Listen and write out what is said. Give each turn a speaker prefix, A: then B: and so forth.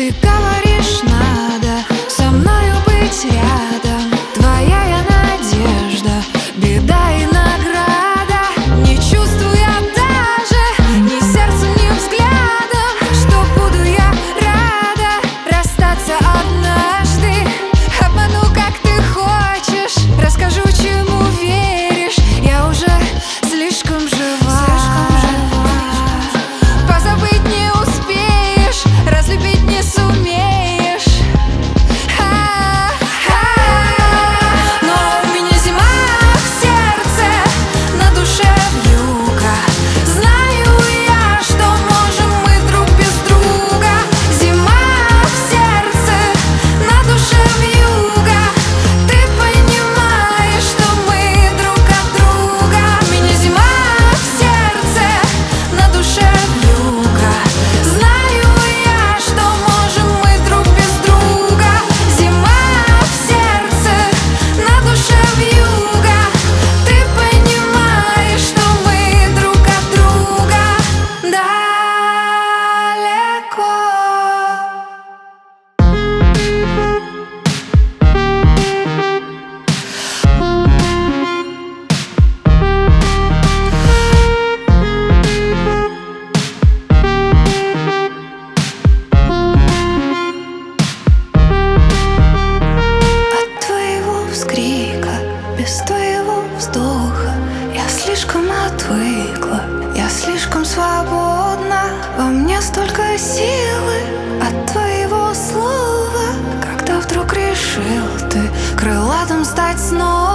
A: Ты говоришь, надо со мною быть рядом. Твоя я надежда, беда и награда. Не чувствуя даже ни сердцем, ни взглядом, что буду я рада расстаться однажды. Обману, как ты хочешь, расскажу, чему веришь. Я уже слишком жива. Позабыть не успеешь, разлюбить не сумеешь. Но у меня зима в сердце, на душе вьюга. Знаю я, что можем мы друг без друга. Зима в сердце, на душе вьюга. Ты понимаешь, что мы друг от друга. У меня зима в сердце, на душе вьюга. Знаю я, что можем мы друг без друга. Зима в сердце, на душе вьюга. Ты понимаешь, что мы друг от друга далеко. От твоего вскрика, без твоего вздоха, я слишком отвыкла, я слишком свободна. Во мне столько силы от твоего слова. Когда вдруг решил ты крылатым стать снова.